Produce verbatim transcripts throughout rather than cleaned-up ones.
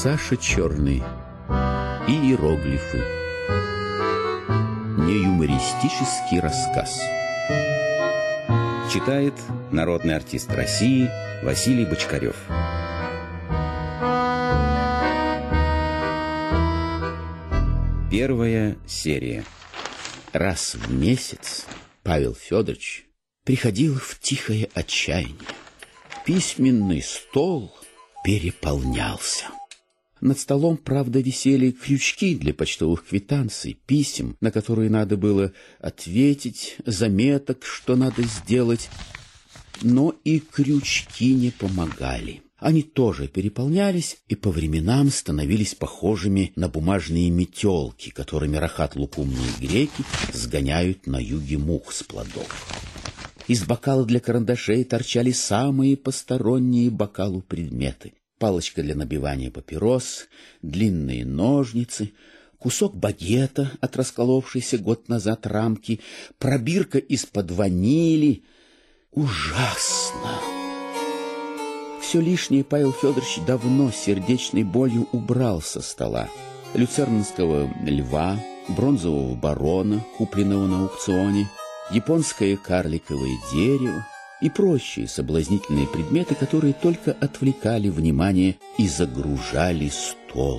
Саша Черный. Иероглифы. Неюмористический рассказ. Читает народный артист России Василий Бочкарев. Первая серия. Раз в месяц Павел Федорович приходил в тихое отчаяние. Письменный стол переполнялся. Над столом, правда, висели крючки для почтовых квитанций, писем, на которые надо было ответить, заметок, что надо сделать. Но и крючки не помогали. Они тоже переполнялись и по временам становились похожими на бумажные метелки, которыми рахат-лукумные греки сгоняют на юге мух с плодов. Из бокала для карандашей торчали самые посторонние бокалу предметы. Палочка для набивания папирос, длинные ножницы, кусок багета от расколовшейся год назад рамки, пробирка из-под ванили. Ужасно! Все лишнее Павел Федорович давно сердечной болью убрал со стола. Люцернского льва, бронзового барона, купленного на аукционе, японское карликовое дерево и прочие соблазнительные предметы, которые только отвлекали внимание и загружали стол.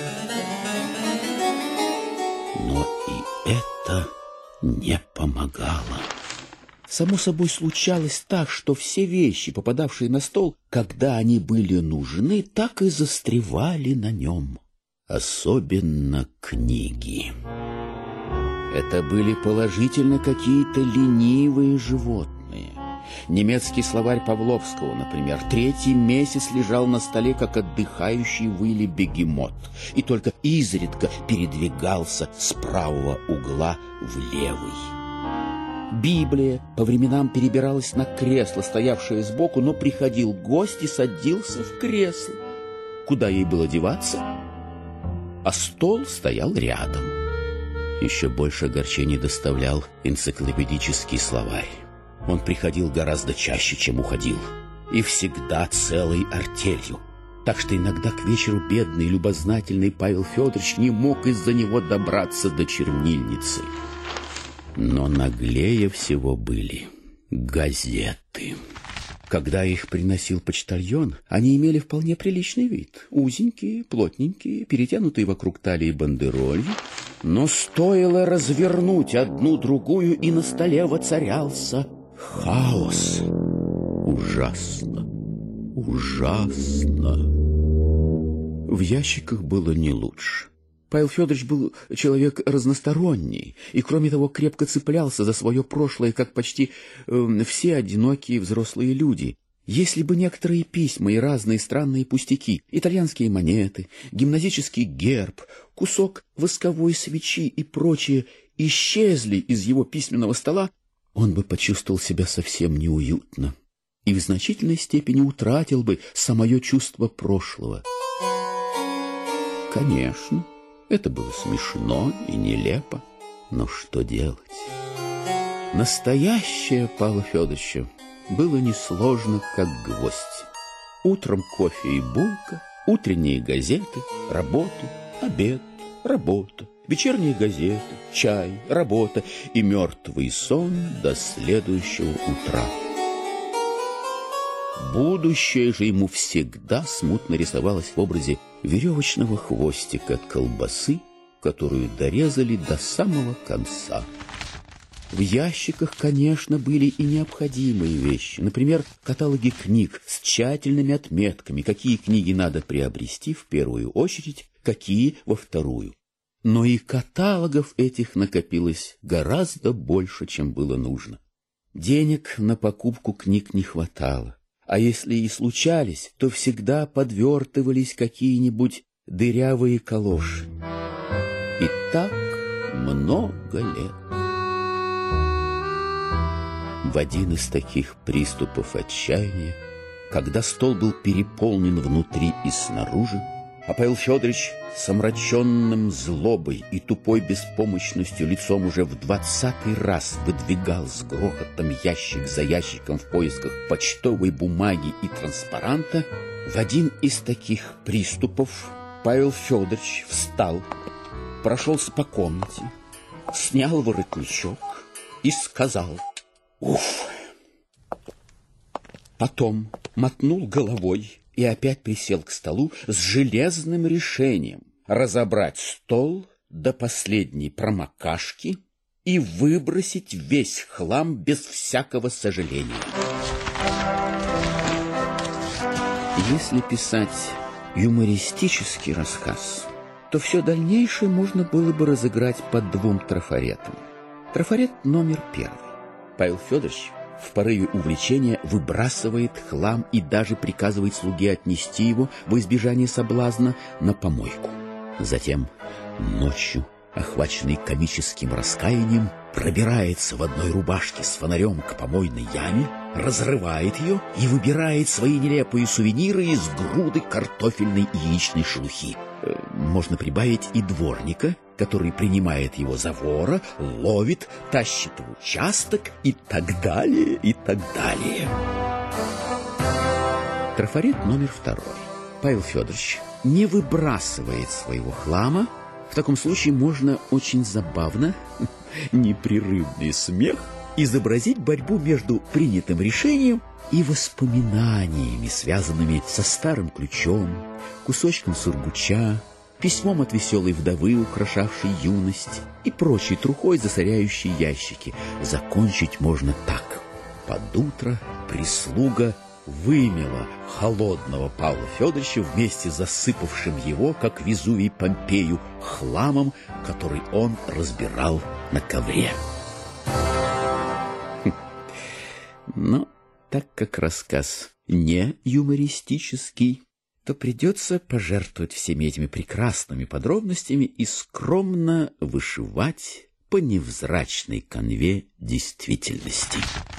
Но и это не помогало. Само собой случалось так, что все вещи, попадавшие на стол, когда они были нужны, так и застревали на нем. Особенно книги. Это были положительно какие-то ленивые животные. Немецкий словарь Павловского, например, третий месяц лежал на столе, как отдыхающий в иле бегемот, и только изредка передвигался с правого угла в левый. Библия по временам перебиралась на кресло, стоявшее сбоку, но приходил гость и садился в кресло. Куда ей было деваться? А стол стоял рядом. Еще больше огорчений доставлял энциклопедический словарь. Он приходил гораздо чаще, чем уходил, и всегда целой артелью. Так что иногда к вечеру бедный, любознательный Павел Федорович не мог из-за него добраться до чернильницы. Но наглее всего были газеты. Когда их приносил почтальон, они имели вполне приличный вид. Узенькие, плотненькие, перетянутые вокруг талии бандеролью. Но стоило развернуть одну-другую, и на столе воцарялся хаос. Ужасно, ужасно. В ящиках было не лучше. Павел Федорович был человек разносторонний и, кроме того, крепко цеплялся за свое прошлое, как почти э, все одинокие взрослые люди. Если бы некоторые письма и разные странные пустяки, итальянские монеты, гимназический герб, кусок восковой свечи и прочее исчезли из его письменного стола, он бы почувствовал себя совсем неуютно и в значительной степени утратил бы самое чувство прошлого. Конечно, это было смешно и нелепо, но что делать? Настоящее Павла Федоровича было несложно, как гвоздь. Утром кофе и булка, утренние газеты, работа, обед, работа, вечерние газеты, чай, работа и мертвый сон до следующего утра. Будущее же ему всегда смутно рисовалось в образе веревочного хвостика от колбасы, которую дорезали до самого конца. В ящиках, конечно, были и необходимые вещи. Например, каталоги книг с тщательными отметками, какие книги надо приобрести в первую очередь, какие во вторую. Но и каталогов этих накопилось гораздо больше, чем было нужно. Денег на покупку книг не хватало. А если и случались, то всегда подвертывались какие-нибудь дырявые калоши. И так много лет. В один из таких приступов отчаяния, когда стол был переполнен внутри и снаружи, а Павел Федорович с омраченным злобой и тупой беспомощностью лицом уже в двадцатый раз выдвигал с грохотом ящик за ящиком в поисках почтовой бумаги и транспаранта, в один из таких приступов Павел Федорович встал, прошелся по комнате, снял воротничок и сказал: «Уф!». Потом мотнул головой и опять присел к столу с железным решением разобрать стол до последней промокашки и выбросить весь хлам без всякого сожаления. Если писать юмористический рассказ, то все дальнейшее можно было бы разыграть под двум трафаретам. Трафарет номер первый. Павел Федорович в порыве увлечения выбрасывает хлам и даже приказывает слуге отнести его во избежание соблазна на помойку. Затем ночью, охваченный комическим раскаянием, пробирается в одной рубашке с фонарем к помойной яме, разрывает ее и выбирает свои нелепые сувениры из груды картофельной и яичной шелухи. Можно прибавить и дворника, который принимает его за вора, ловит, тащит в участок и так далее, и так далее. Трафарет номер второй. Павел Федорович не выбрасывает своего хлама. В таком случае можно очень забавно, непрерывный смех, изобразить борьбу между принятым решением и воспоминаниями, связанными со старым ключом, кусочком сургуча, письмом от веселой вдовы, украшавшей юность, и прочей трухой, засоряющей ящики. Закончить можно так. Под утро прислуга вымела холодного Павла Федоровича вместе с засыпавшим его, как Везувий Помпею, хламом, который он разбирал на ковре. Но так как рассказ не юмористический, то придется пожертвовать всеми этими прекрасными подробностями и скромно вышивать по невзрачной канве действительности.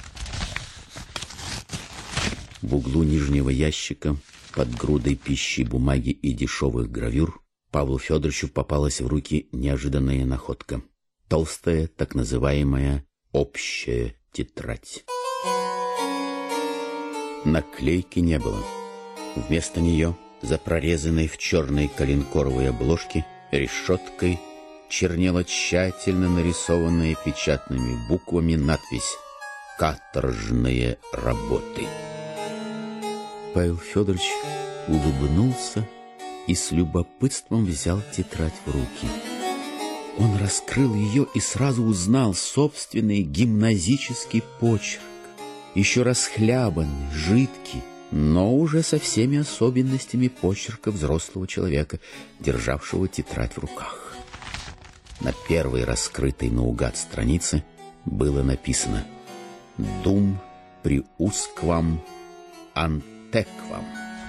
В углу нижнего ящика, под грудой пищи, бумаги и дешевых гравюр, Павлу Федоровичу попалась в руки неожиданная находка. Толстая, так называемая общая тетрадь. Наклейки не было. Вместо нее, за прорезанной в черной коленкоровой обложке решеткой, чернела тщательно нарисованная печатными буквами надпись «Каторжные работы». Павел Федорович улыбнулся и с любопытством взял тетрадь в руки. Он раскрыл ее и сразу узнал собственный гимназический почерк, еще расхлябанный, жидкий, но уже со всеми особенностями почерка взрослого человека, державшего тетрадь в руках. На первой раскрытой наугад странице было написано «Дум приусквам антеквам».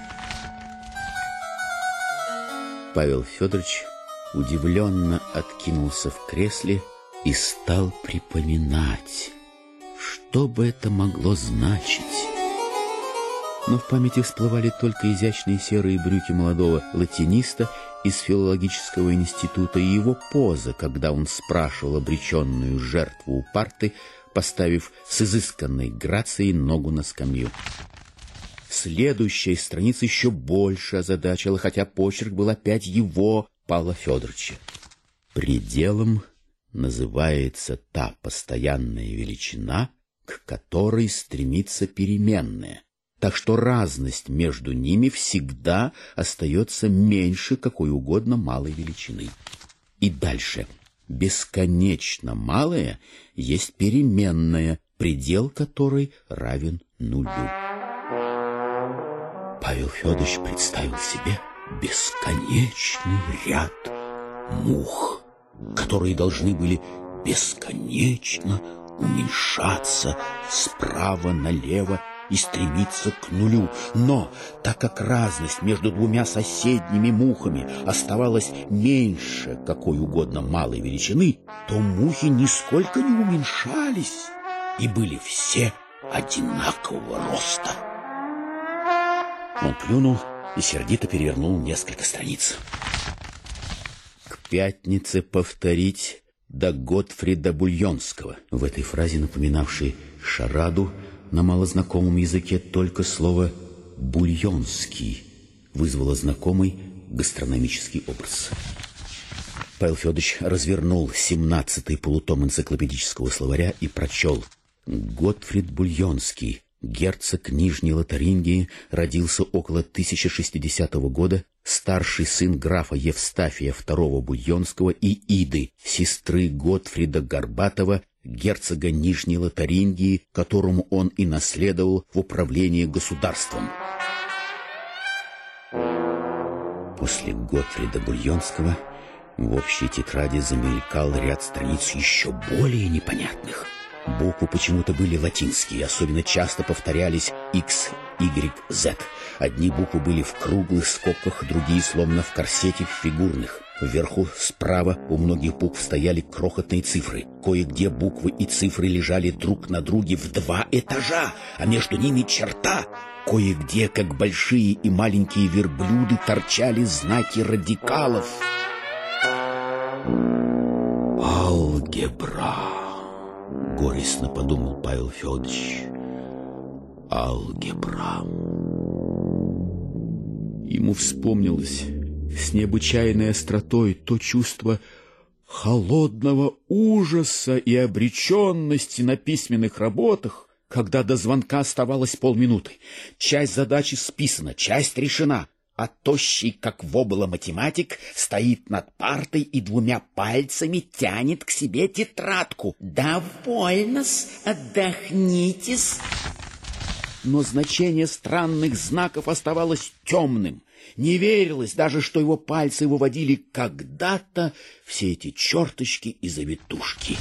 Павел Федорович удивленно откинулся в кресле и стал припоминать, что бы это могло значить. Но в памяти всплывали только изящные серые брюки молодого латиниста из филологического института и его поза, когда он спрашивал обреченную жертву у парты, поставив с изысканной грацией ногу на скамью. Следующая страница еще больше озадачила, хотя почерк был опять его, Павла Федоровича. Пределом называется та постоянная величина, к которой стремится переменная, так что разность между ними всегда остается меньше какой угодно малой величины. И дальше. Бесконечно малая есть переменная, предел которой равен нулю. Павел Федорович представил себе бесконечный ряд мух, которые должны были бесконечно уменьшаться справа налево и стремиться к нулю. Но так как разность между двумя соседними мухами оставалась меньше какой угодно малой величины, то мухи нисколько не уменьшались и были все одинакового роста. Он плюнул и сердито перевернул несколько страниц. К пятнице повторить до Готфрида Бульонского. В этой фразе, напоминавшей шараду, на малознакомом языке только слово «бульонский» вызвало знакомый гастрономический образ. Павел Федорович развернул семнадцатый полутом энциклопедического словаря и прочел: Готфрид Бульонский, герцог Нижней Лотарингии, родился около тысяча шестидесятого года, старший сын графа Евстафия второго Бульонского и Иды, сестры Готфрида Горбатова, герцога Нижней Лотарингии, которому он и наследовал в управлении государством. После Готфрида Бульонского в общей тетради замелькал ряд страниц еще более непонятных. Буквы почему-то были латинские, особенно часто повторялись X, Y, Z. Одни буквы были в круглых скобках, другие словно в корсете в фигурных. Вверху справа у многих букв стояли крохотные цифры. Кое-где буквы и цифры лежали друг на друге в два этажа, а между ними черта. Кое-где, как большие и маленькие верблюды, торчали знаки радикалов. Алгебра. Горестно подумал Павел Федорович. Алгебра. Ему вспомнилось с необычайной остротой то чувство холодного ужаса и обреченности на письменных работах, когда до звонка оставалось полминуты. Часть задачи списана, часть решена, а тощий, как вобла математик, стоит над партой и двумя пальцами тянет к себе тетрадку. «Довольно-с, отдохнитесь». Но значение странных знаков оставалось темным. Не верилось даже, что его пальцы выводили когда-то все эти черточки и завитушки.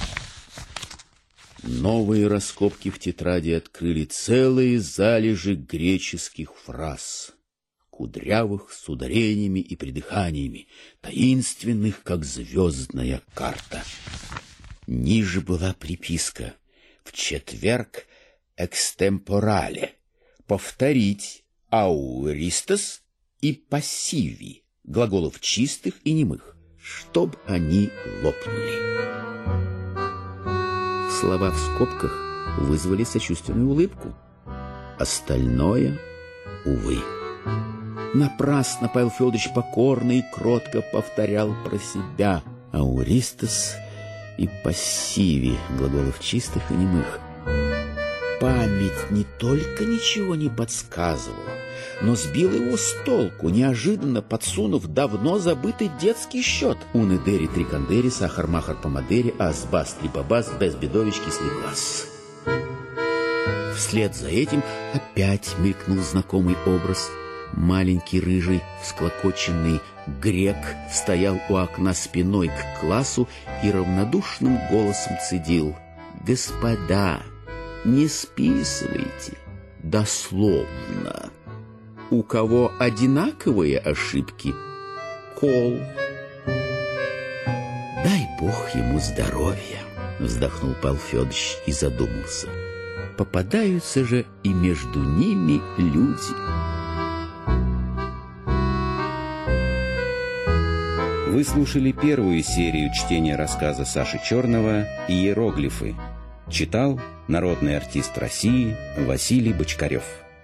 Новые раскопки в тетради открыли целые залежи греческих фраз, кудрявых, с ударениями и придыханиями, таинственных, как звездная карта. Ниже была приписка: в четверг экстемпорале повторить ауристос и пассиви, глаголов чистых и немых, чтоб они лопнули. Слова в скобках вызвали сочувственную улыбку. Остальное, увы. Напрасно Павел Федорович покорно и кротко повторял про себя ауристос и пассиви, глаголов чистых и немых. Память не только ничего не подсказывала, но сбила его с толку, неожиданно подсунув давно забытый детский счет. Уны дери трикандери, сахар махар помадери, азбас трибабас, безбедович кислый глаз. Вслед за этим опять мелькнул знакомый образ. Маленький рыжий всклокоченный грек стоял у окна спиной к классу и равнодушным голосом цедил: «Господа, не списывайте дословно. У кого одинаковые ошибки — кол». «Дай Бог ему здоровья», — вздохнул Павел Федорович и задумался. «Попадаются же и между ними люди». Вы слушали первую серию чтения рассказа Саши Черного «Иероглифы». Читал народный артист России Василий Бочкарев.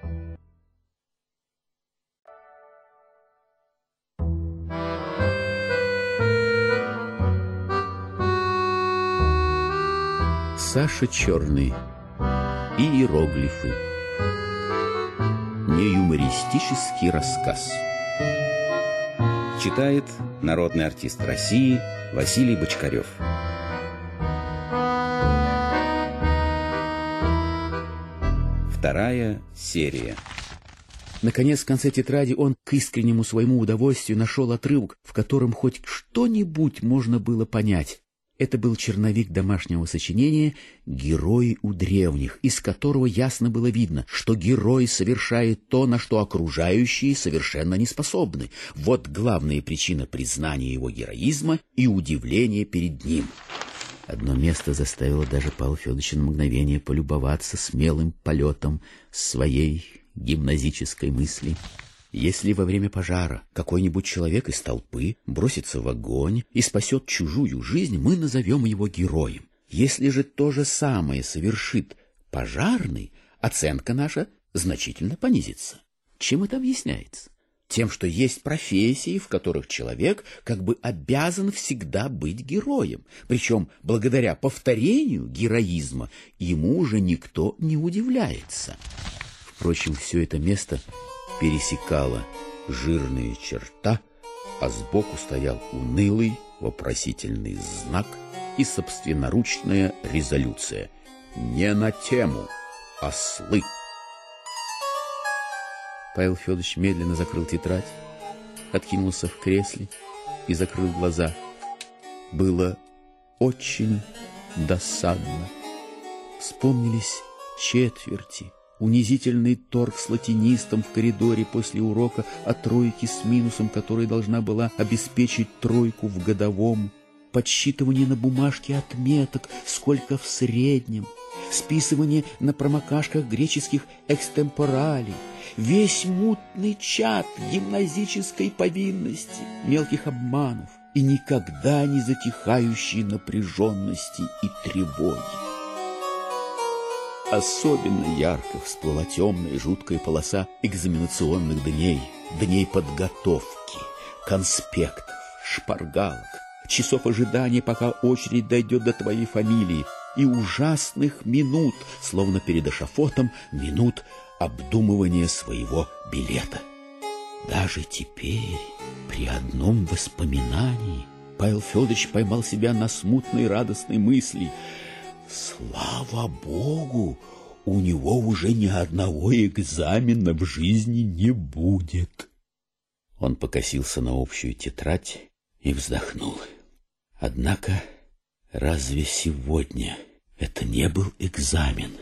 Саша Черный. Иероглифы. Неюмористический рассказ. Читает народный артист России Василий Бочкарев. Вторая серия. Наконец, в конце тетради он к искреннему своему удовольствию нашел отрывок, в котором хоть что-нибудь можно было понять. Это был черновик домашнего сочинения «Герои у древних», из которого ясно было видно, что герой совершает то, на что окружающие совершенно не способны. Вот главная причина признания его героизма и удивления перед ним. Одно место заставило даже Павла Федоровича на мгновение полюбоваться смелым полетом своей гимназической мысли. Если во время пожара какой-нибудь человек из толпы бросится в огонь и спасет чужую жизнь, мы назовем его героем. Если же то же самое совершит пожарный, оценка наша значительно понизится. Чем это объясняется? Тем, что есть профессии, в которых человек как бы обязан всегда быть героем. Причем благодаря повторению героизма ему уже никто не удивляется. Впрочем, все это место пересекала жирная черта, а сбоку стоял унылый вопросительный знак и собственноручная резолюция: «Не на тему, ослы». Павел Федорович медленно закрыл тетрадь, откинулся в кресле и закрыл глаза. Было очень досадно. Вспомнились четверти, унизительный торг с латинистом в коридоре после урока о тройке с минусом, которая должна была обеспечить тройку в годовом, подсчитывание на бумажке отметок, сколько в среднем, списывание на промокашках греческих экстемпоралей, весь мутный чад гимназической повинности, мелких обманов и никогда не затихающей напряженности и тревоги. Особенно ярко всплыла темная жуткая полоса экзаменационных дней, дней подготовки, конспектов, шпаргалок, часов ожидания, пока очередь дойдет до твоей фамилии, и ужасных минут, словно перед эшафотом, минут обдумывания своего билета. Даже теперь, при одном воспоминании, Павел Федорович поймал себя на смутной радостной мысли: слава Богу, у него уже ни одного экзамена в жизни не будет. Он покосился на общую тетрадь и вздохнул. Однако, разве сегодня это не был экзамен?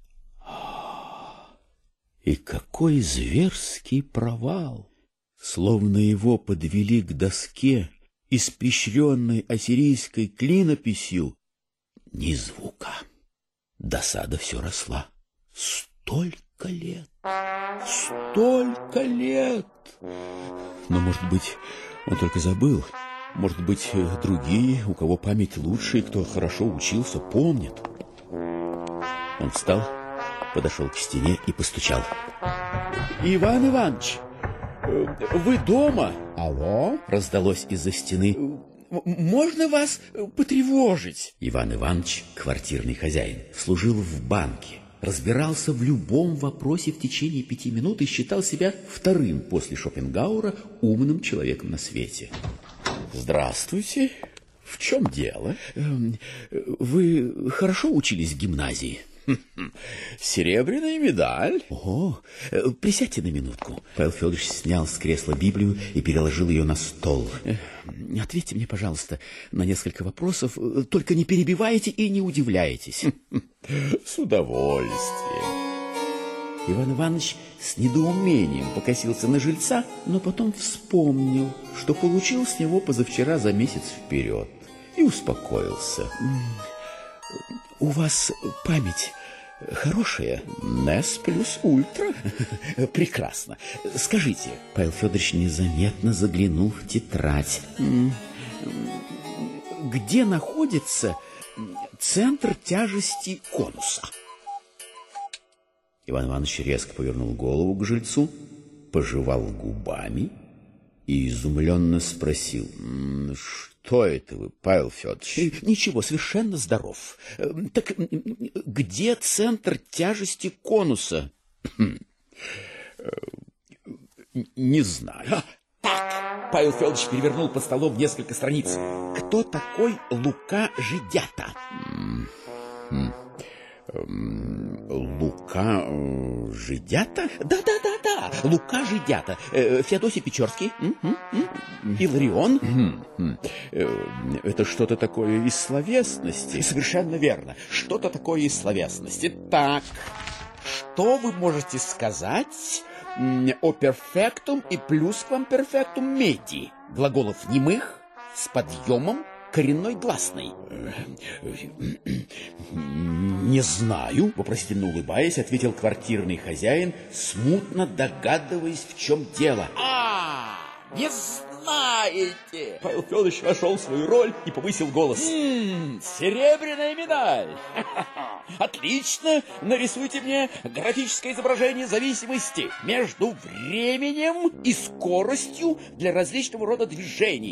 И какой зверский провал! Словно его подвели к доске, испещренной ассирийской клинописью. Ни звука. Досада все росла. Столько лет! Столько лет! Но, может быть, он только забыл. Может быть, другие, у кого память лучше и кто хорошо учился, помнят. Он встал, подошел к стене и постучал. «Иван Иванович, вы дома?» «Алло?» — раздалось из-за стены. «Можно вас потревожить?» Иван Иванович, квартирный хозяин, служил в банке, разбирался в любом вопросе в течение пяти минут и считал себя вторым после Шопенгауэра умным человеком на свете. «Здравствуйте. В чем дело? Вы хорошо учились в гимназии?» «Серебряная медаль». «О, присядьте на минутку». Павел Федорович снял с кресла Библию и переложил ее на стол. «Ответьте мне, пожалуйста, на несколько вопросов. Только не перебивайте и не удивляйтесь». «С удовольствием». Иван Иванович с недоумением покосился на жильца, но потом вспомнил, что получил с него позавчера за месяц вперед, и успокоился. «У вас память хорошая?» «Нес плюс ультра». «Прекрасно. Скажите». Павел Федорович незаметно заглянул в тетрадь. «Где находится центр тяжести конуса?» Иван Иванович резко повернул голову к жильцу, пожевал губами и изумленно спросил: «Что это вы, Павел Федорович?» «Ничего, совершенно здоров. Так где центр тяжести конуса?» «Не знаю». «Так», — Павел Федорович перевернул под столом несколько страниц. «Кто такой Лука Жидята?» «Лука э, Жидята?» «Да-да-да-да, Лука Жидята. Э, Феодосий Печорский, Иларион». э, «Это что-то такое из словесности?» «Совершенно верно, что-то такое из словесности. Так, что вы можете сказать о перфектум и плюсквамперфектум меди, глаголов немых с подъемом коренной гласной?» «Не знаю», — вопросительно улыбаясь, ответил квартирный хозяин, смутно догадываясь, в чем дело. «А, не знаю!» знаете. Павел Федорович нашел свою роль и повысил голос. М-м, серебряная медаль. Отлично. Нарисуйте мне графическое изображение зависимости между временем и скоростью для различного рода движений.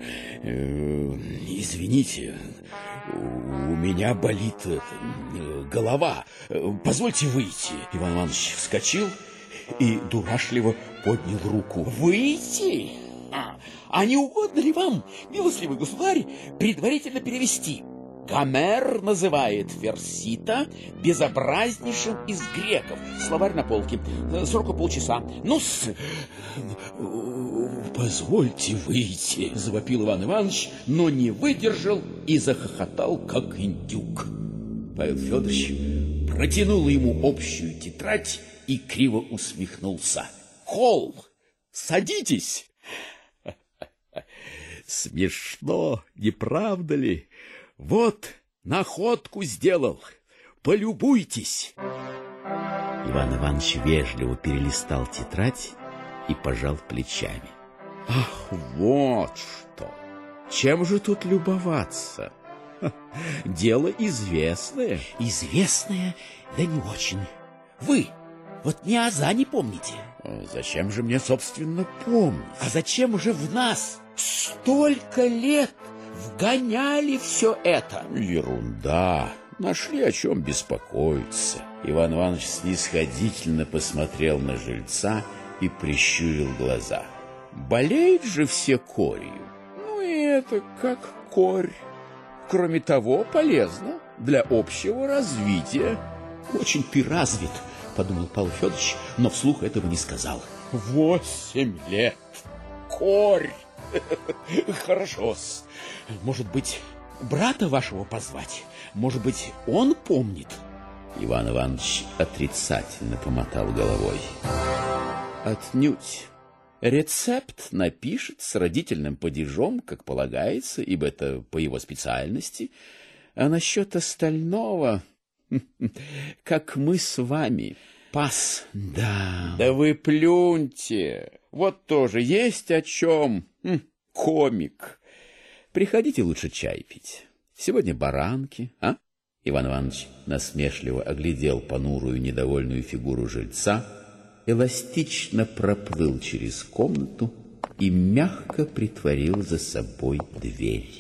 Извините, у меня болит голова. Позвольте выйти. Иван Иванович вскочил и дурашливо поднял руку. Выйти? А, а не угодно ли вам, милостливый государь, предварительно перевести? Гомер называет Ферсита безобразнейшим из греков. Словарь на полке. Сроку полчаса. Ну-с. Позвольте выйти, завопил Иван Иванович, но не выдержал и захохотал, как индюк. Павел Федорович протянул ему общую тетрадь и криво усмехнулся. Кол, садитесь. Смешно, не правда ли? Вот находку сделал. Полюбуйтесь. Иван Иванович вежливо перелистал тетрадь и пожал плечами. Ах, вот что! Чем же тут любоваться? Дело известное. Известное, да не очень. Вы вот ни аза не помните. Зачем же мне, собственно, помнить? А зачем же в нас столько лет вгоняли все это? Ерунда. Нашли о чем беспокоиться. Иван Иванович снисходительно посмотрел на жильца и прищурил глаза. Болеют же все корью. Ну и это как корь. Кроме того, полезно для общего развития. Очень ты развит, подумал Павел Федорович, но вслух этого не сказал. Восемь лет. Корь. Хорошо-с. Может быть, брата вашего позвать? Может быть, он помнит? Иван Иванович отрицательно помотал головой. Отнюдь. Рецепт напишет с родительным падежом, как полагается, ибо это по его специальности. А насчет остального, как мы с вами, пас. Да. Да вы плюньте. Вот тоже есть о чем. Комик. Приходите лучше чай пить. Сегодня баранки, а? Иван Иванович насмешливо оглядел понурую недовольную фигуру жильца, эластично проплыл через комнату и мягко притворил за собой дверь.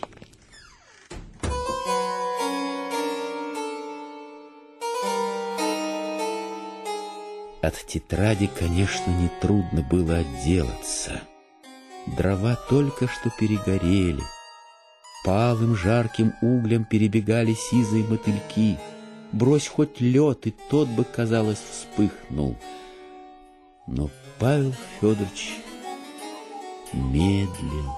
От тетради, конечно, нетрудно было отделаться. Дрова только что перегорели. По алым жарким углям перебегали сизые мотыльки. Брось хоть лед, и тот бы, казалось, вспыхнул. Но Павел Федорович медлил.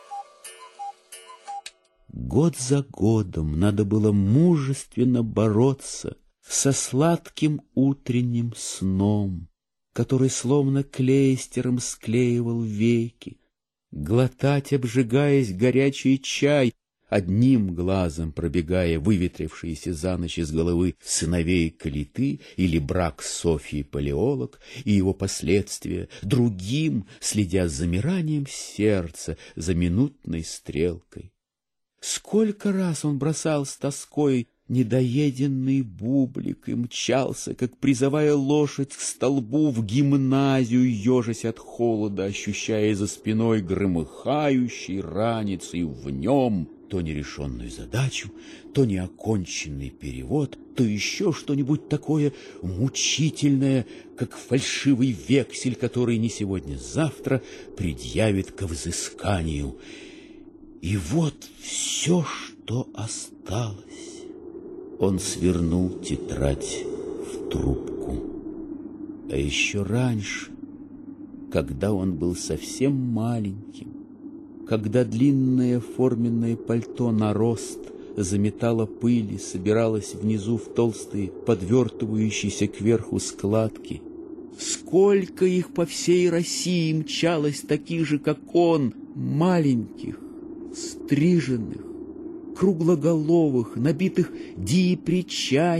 Год за годом надо было мужественно бороться со сладким утренним сном, который словно клейстером склеивал веки, глотать, обжигаясь, горячий чай, одним глазом пробегая выветрившиеся за ночь из головы сыновей Калиты или брак Софьи Палеолог и его последствия, другим, следя с замиранием сердца за минутной стрелкой. Сколько раз он бросал с тоской недоеденный бублик и мчался, как призовая лошадь к столбу в гимназию, ежась от холода, ощущая за спиной громыхающий ранец и в нем то нерешенную задачу, то неоконченный перевод, то еще что-нибудь такое мучительное, как фальшивый вексель, который не сегодня-завтра предъявит ко взысканию. И вот все, что осталось. Он свернул тетрадь в трубку. А еще раньше, когда он был совсем маленьким, когда длинное форменное пальто на рост заметало пыль и собиралось внизу в толстые, подвертывающиеся кверху складки, сколько их по всей России мчалось таких же, как он, маленьких, стриженных, круглоголовых, набитых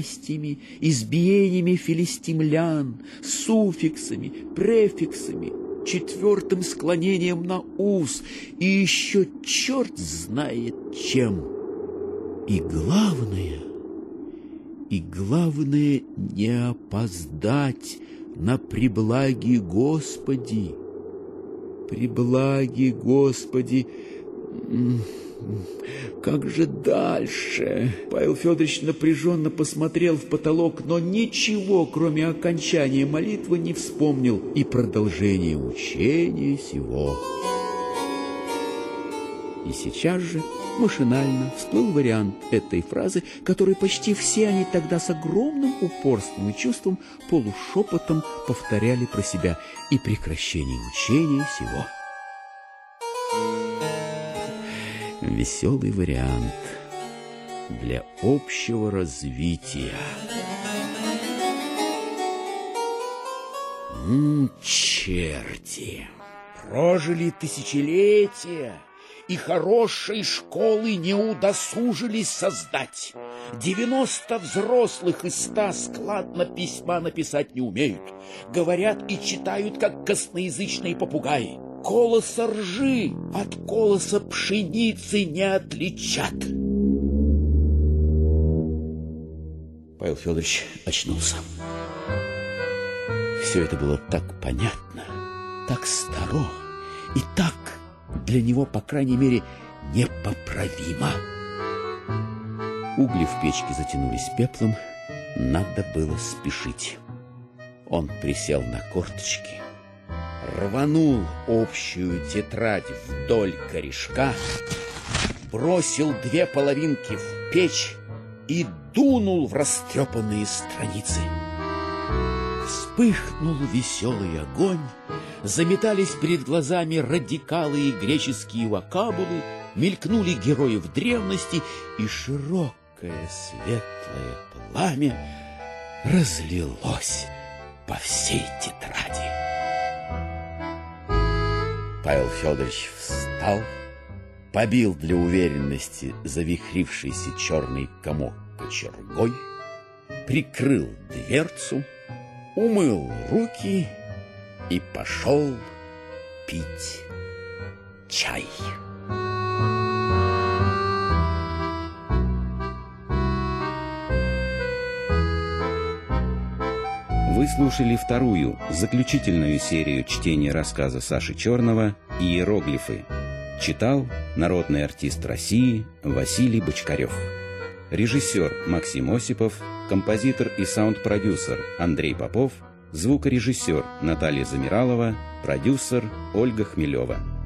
диепричастиями, избиениями филистимлян, суффиксами, префиксами, четвертым склонением на ус и еще черт знает чем. И главное, и главное не опоздать на преблаги Господи. Преблаги Господи, как же дальше? Павел Федорович напряженно посмотрел в потолок, но ничего, кроме окончания молитвы, не вспомнил и продолжение учения сего. И сейчас же машинально всплыл вариант этой фразы, который почти все они тогда с огромным упорством и чувством полушепотом повторяли про себя: и прекращение учения сего. Веселый вариант для общего развития. М, черти! Прожили тысячелетия, и хорошей школы не удосужились создать. Девяносто взрослых из ста складно письма написать не умеют. Говорят и читают, как косноязычные попугаи. Колоса ржи от колоса пшеницы не отличат. Павел Федорович очнулся. Все это было так понятно, так старо и так, для него, по крайней мере, непоправимо. Угли в печке затянулись пеплом, надо было спешить. Он присел на корточки, рванул общую тетрадь вдоль корешка, бросил две половинки в печь и дунул в растрепанные страницы. Вспыхнул веселый огонь, заметались перед глазами радикалы и греческие вокабулы, мелькнули герои в древности, и широкое светлое пламя разлилось по всей тетради. Павел Федорович встал, побил для уверенности завихрившийся черный комок кочергой, прикрыл дверцу, умыл руки и пошел пить чай. Вы слушали вторую, заключительную серию чтения рассказа Саши Черного «Иероглифы». Читал народный артист России Василий Бочкарев. Режиссер Максим Осипов, композитор и саунд-продюсер Андрей Попов, звукорежиссер Наталья Замиралова, продюсер Ольга Хмелева.